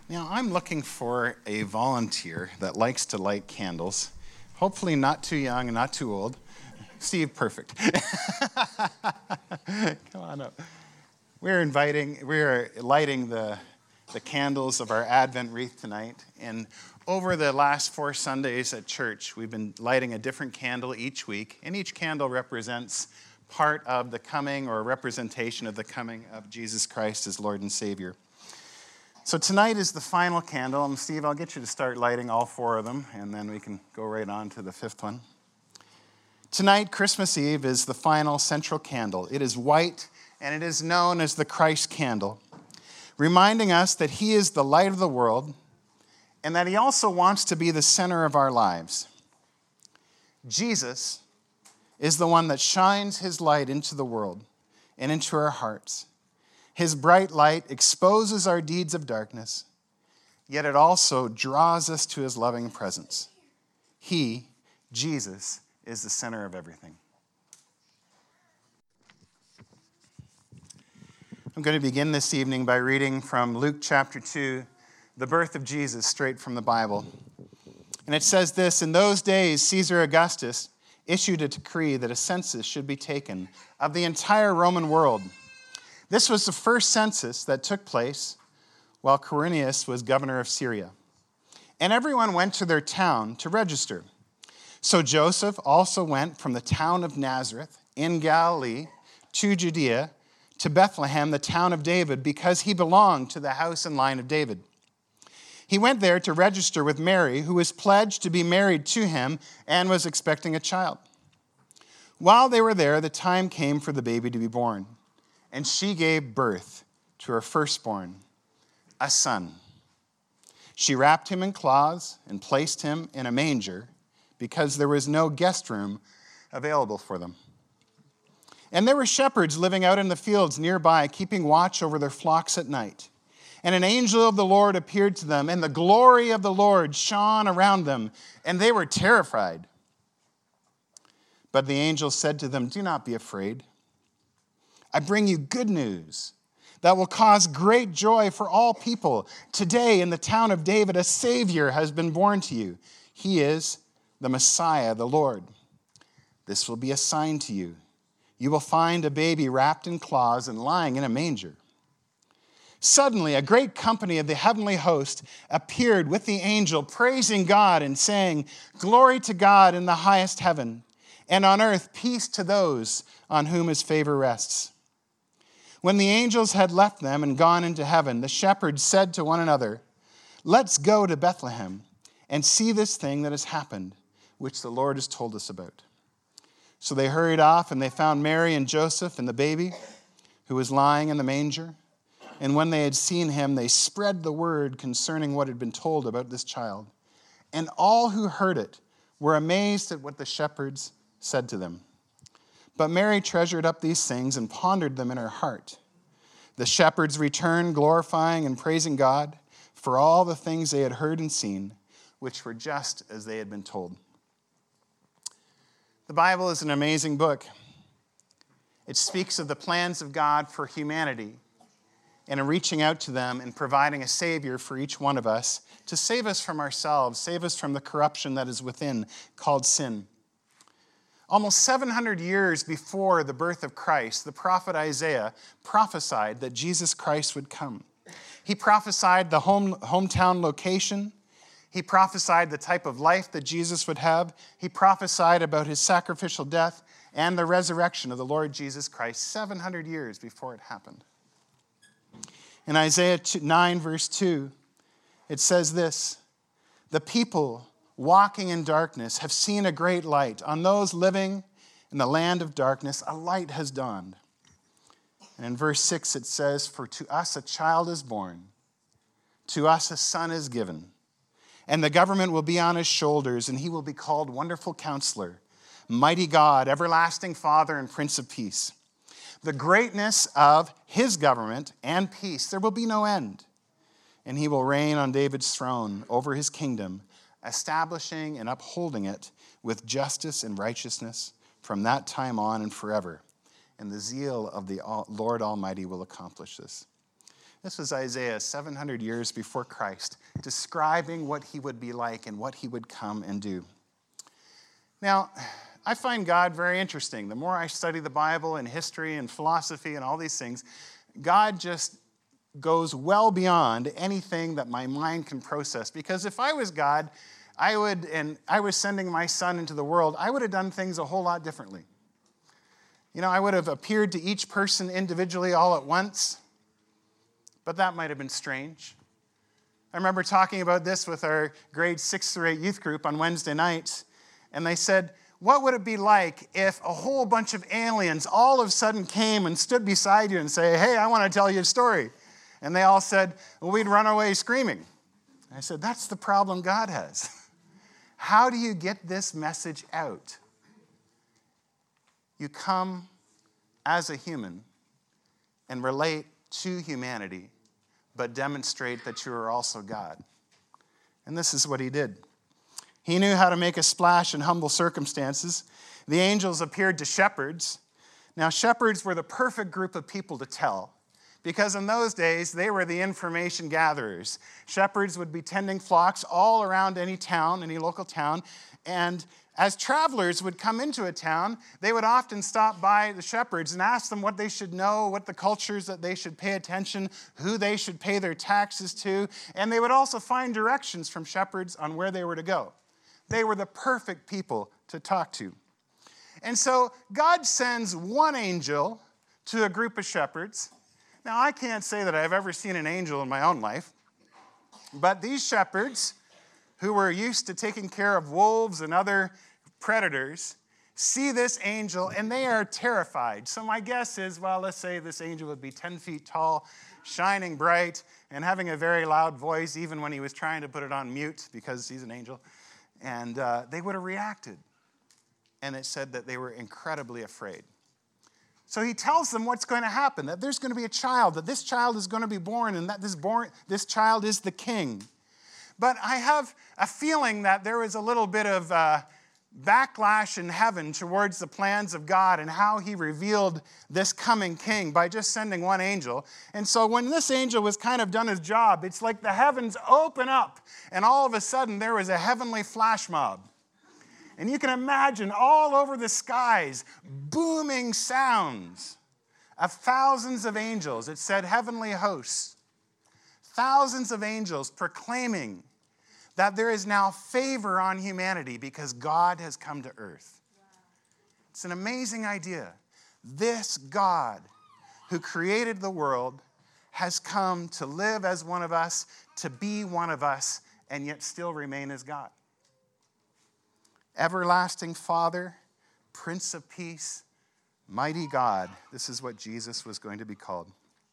Now, I'm looking for a volunteer that likes to light candles. Hopefully not too young and not too old. Steve, perfect. Come on up. We're lighting the candles of our Advent wreath tonight. And over the last 4 Sundays at church, we've been lighting a different candle each week. And each candle represents part of the coming or a representation of the coming of Jesus Christ as Lord and Savior. So tonight is the final candle, and Steve, I'll get you to start lighting all 4 of them, and then we can go right on to the 5th one. Tonight, Christmas Eve, is the final central candle. It is white, and it is known as the Christ candle, reminding us that He is the light of the world, and that He also wants to be the center of our lives. Jesus is the one that shines His light into the world and into our hearts. His bright light exposes our deeds of darkness, yet it also draws us to His loving presence. He, Jesus, is the center of everything. I'm going to begin this evening by reading from Luke chapter 2, the birth of Jesus, straight from the Bible. And it says this: "In those days, Caesar Augustus issued a decree that a census should be taken of the entire Roman world. This was the first census that took place while Quirinius was governor of Syria. And everyone went to their town to register. So Joseph also went from the town of Nazareth in Galilee to Judea, to Bethlehem, the town of David, because he belonged to the house and line of David. He went there to register with Mary, who was pledged to be married to him and was expecting a child. While they were there, the time came for the baby to be born. And she gave birth to her firstborn, a son. She wrapped him in cloths and placed him in a manger because there was no guest room available for them. And there were shepherds living out in the fields nearby, keeping watch over their flocks at night. And an angel of the Lord appeared to them, and the glory of the Lord shone around them, and they were terrified. But the angel said to them, 'Do not be afraid. I bring you good news that will cause great joy for all people. Today in the town of David, a Savior has been born to you. He is the Messiah, the Lord. This will be a sign to you. You will find a baby wrapped in cloths and lying in a manger.' Suddenly, a great company of the heavenly host appeared with the angel, praising God and saying, 'Glory to God in the highest heaven, and on earth peace to those on whom His favor rests.' When the angels had left them and gone into heaven, the shepherds said to one another, 'Let's go to Bethlehem and see this thing that has happened, which the Lord has told us about.' So they hurried off, and they found Mary and Joseph and the baby, who was lying in the manger. And when they had seen him, they spread the word concerning what had been told about this child. And all who heard it were amazed at what the shepherds said to them. But Mary treasured up these things and pondered them in her heart. The shepherds returned, glorifying and praising God for all the things they had heard and seen, which were just as they had been told." The Bible is an amazing book. It speaks of the plans of God for humanity and in reaching out to them and providing a Savior for each one of us to save us from ourselves, save us from the corruption that is within, called sin. Almost 700 years before the birth of Christ, the prophet Isaiah prophesied that Jesus Christ would come. He prophesied the hometown location. He prophesied the type of life that Jesus would have. He prophesied about His sacrificial death and the resurrection of the Lord Jesus Christ 700 years before it happened. In Isaiah 9, verse 2, it says this: "The people walking in darkness have seen a great light. On those living in the land of darkness, a light has dawned." And in verse 6 it says, "For to us a child is born, to us a son is given, and the government will be on His shoulders, and He will be called Wonderful Counselor, Mighty God, Everlasting Father, and Prince of Peace. The greatness of His government and peace, there will be no end, and He will reign on David's throne over His kingdom, establishing and upholding it with justice and righteousness from that time on and forever. And the zeal of the Lord Almighty will accomplish this." This was Isaiah 700 years before Christ, describing what he would be like and what he would come and do. Now, I find God very interesting. The more I study the Bible and history and philosophy and all these things, God just goes well beyond anything that my mind can process. Because if I was God, I was sending my son into the world, I would have done things a whole lot differently. I would have appeared to each person individually all at once, but that might have been strange. I remember talking about this with our grade 6 through 8 youth group on Wednesday nights, and they said, what would it be like if a whole bunch of aliens all of a sudden came and stood beside you and say, hey, I want to tell you a story? And they all said, well, we'd run away screaming. I said, that's the problem God has. How do you get this message out? You come as a human and relate to humanity, but demonstrate that you are also God. And this is what he did. He knew how to make a splash in humble circumstances. The angels appeared to shepherds. Now, shepherds were the perfect group of people to tell, because in those days, they were the information gatherers. Shepherds would be tending flocks all around any town, any local town, and as travelers would come into a town, they would often stop by the shepherds and ask them what they should know, what the cultures that they should pay attention, who they should pay their taxes to, and they would also find directions from shepherds on where they were to go. They were the perfect people to talk to. And so God sends one angel to a group of shepherds. Now, I can't say that I've ever seen an angel in my own life, but these shepherds, who were used to taking care of wolves and other predators, see this angel and they are terrified. So my guess is, well, let's say this angel would be 10 feet tall, shining bright, and having a very loud voice, even when he was trying to put it on mute because he's an angel. And they would have reacted. And it said that they were incredibly afraid. So he tells them what's going to happen, that there's going to be a child, that this child is going to be born, and that this child is the king. But I have a feeling that there was a little bit of backlash in heaven towards the plans of God and how he revealed this coming king by just sending one angel. And so when this angel was kind of done his job, it's like the heavens open up and all of a sudden there was a heavenly flash mob. And you can imagine all over the skies booming sounds of thousands of angels. It said heavenly hosts. Thousands of angels proclaiming that there is now favor on humanity because God has come to earth. It's an amazing idea. This God who created the world has come to live as one of us, to be one of us, and yet still remain as God. Everlasting Father, Prince of Peace, Mighty God. This is what Jesus was going to be called.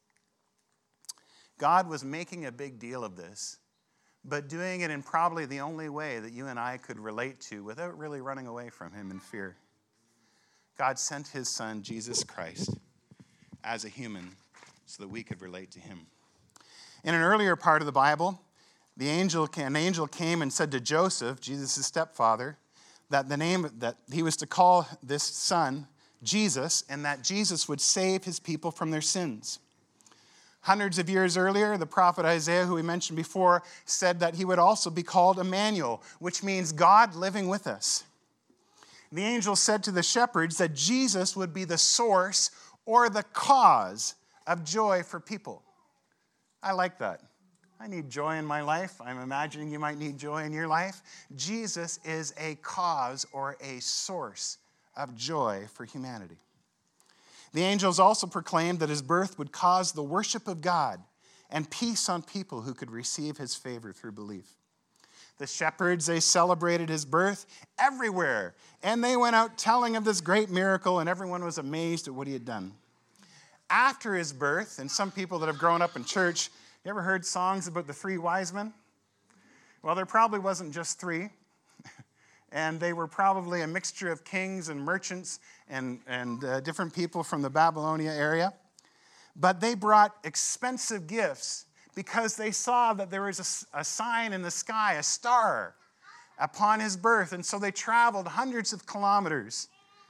God was making a big deal of this, but doing it in probably the only way that you and I could relate to without really running away from him in fear. God sent his son, Jesus Christ, as a human so that we could relate to him. In an earlier part of the Bible, an angel came and said to Joseph, Jesus' stepfather, that he was to call this son Jesus, and that Jesus would save his people from their sins. Hundreds of years earlier, the prophet Isaiah, who we mentioned before, said that he would also be called Emmanuel, which means God living with us. The angel said to the shepherds that Jesus would be the source or the cause of joy for people. I like that. I need joy in my life. I'm imagining you might need joy in your life. Jesus is a cause or a source of joy for humanity. The angels also proclaimed that his birth would cause the worship of God and peace on people who could receive his favor through belief. The shepherds, they celebrated his birth everywhere, and they went out telling of this great miracle, and everyone was amazed at what he had done. After his birth, and some people that have grown up in church, you ever heard songs about the 3 wise men? Well, there probably wasn't just 3. And they were probably a mixture of kings and merchants and different people from the Babylonia area. But they brought expensive gifts because they saw that there was a sign in the sky, a star, upon his birth. And so they traveled hundreds of kilometers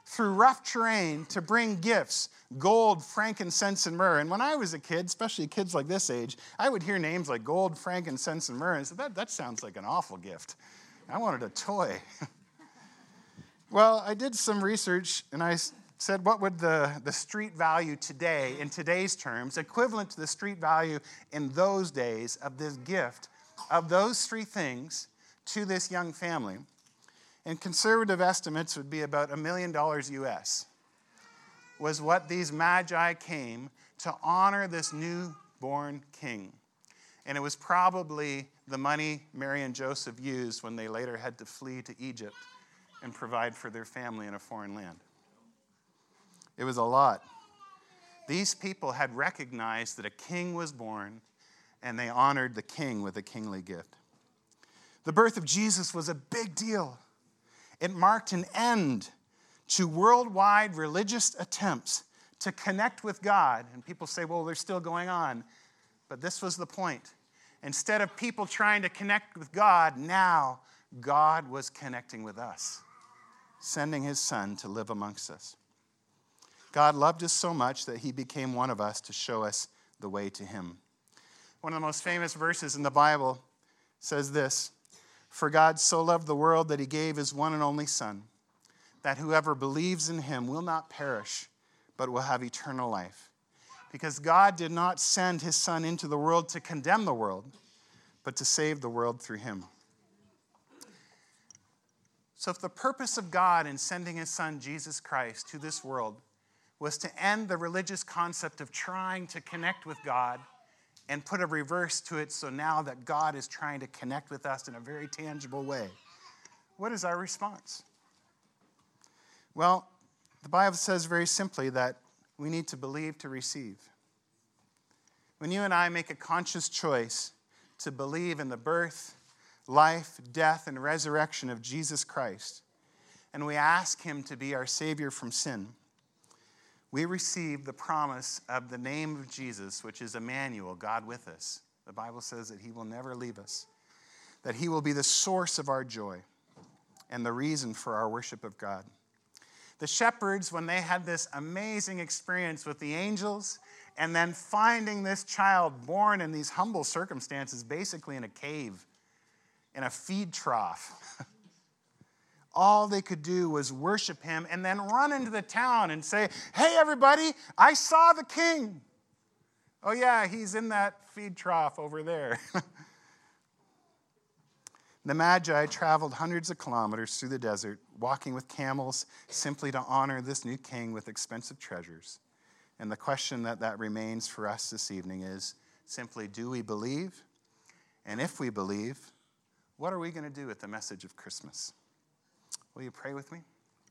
through rough terrain to bring gifts, gold, frankincense, and myrrh. And when I was a kid, especially kids like this age, I would hear names like gold, frankincense, and myrrh, and I said, that sounds like an awful gift. I wanted a toy. Well, I did some research, and I said, what would the street value today, in today's terms, equivalent to the street value in those days of this gift, of those three things to this young family? And conservative estimates would be about $1 million US, was what these magi came to honor this newborn king. And it was probably the money Mary and Joseph used when they later had to flee to Egypt and provide for their family in a foreign land. It was a lot. These people had recognized that a king was born, and they honored the king with a kingly gift. The birth of Jesus was a big deal. It marked an end to worldwide religious attempts to connect with God. And people say, well, they're still going on. But this was the point. Instead of people trying to connect with God, now God was connecting with us, sending his son to live amongst us. God loved us so much that he became one of us to show us the way to him. One of the most famous verses in the Bible says this: "For God so loved the world that he gave his one and only Son, that whoever believes in him will not perish, but will have eternal life." Because God did not send his Son into the world to condemn the world, but to save the world through him. So if the purpose of God in sending his Son, Jesus Christ, to this world was to end the religious concept of trying to connect with God and put a reverse to it, so now that God is trying to connect with us in a very tangible way, what is our response? Well, the Bible says very simply that we need to believe to receive. When you and I make a conscious choice to believe in the birth, life, death, and resurrection of Jesus Christ, and we ask him to be our Savior from sin, we receive the promise of the name of Jesus, which is Emmanuel, God with us. The Bible says that he will never leave us, that he will be the source of our joy and the reason for our worship of God. The shepherds, when they had this amazing experience with the angels and then finding this child born in these humble circumstances, basically in a cave, in a feed trough, all they could do was worship him and then run into the town and say, "Hey, everybody, I saw the king. Oh, yeah, he's in that feed trough over there." The Magi traveled hundreds of kilometers through the desert, walking with camels, simply to honor this new king with expensive treasures. And the question that remains for us this evening is simply, do we believe? And if we believe, what are we going to do with the message of Christmas? Will you pray with me?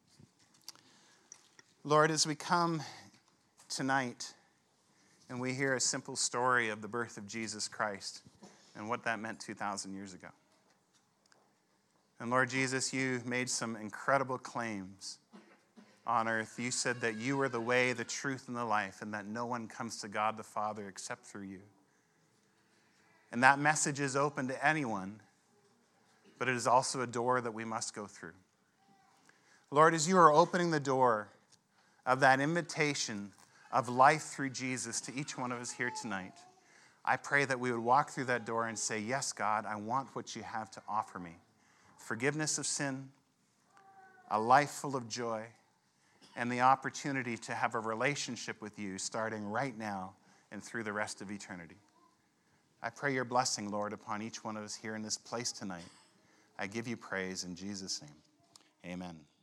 Lord, as we come tonight and we hear a simple story of the birth of Jesus Christ and what that meant 2,000 years ago. And Lord Jesus, you made some incredible claims on earth. You said that you were the way, the truth, and the life, and that no one comes to God the Father except through you. And that message is open to anyone, but it is also a door that we must go through. Lord, as you are opening the door of that invitation of life through Jesus to each one of us here tonight, I pray that we would walk through that door and say, "Yes, God, I want what you have to offer me. Forgiveness of sin, a life full of joy, and the opportunity to have a relationship with you starting right now and through the rest of eternity." I pray your blessing, Lord, upon each one of us here in this place tonight. I give you praise in Jesus' name. Amen.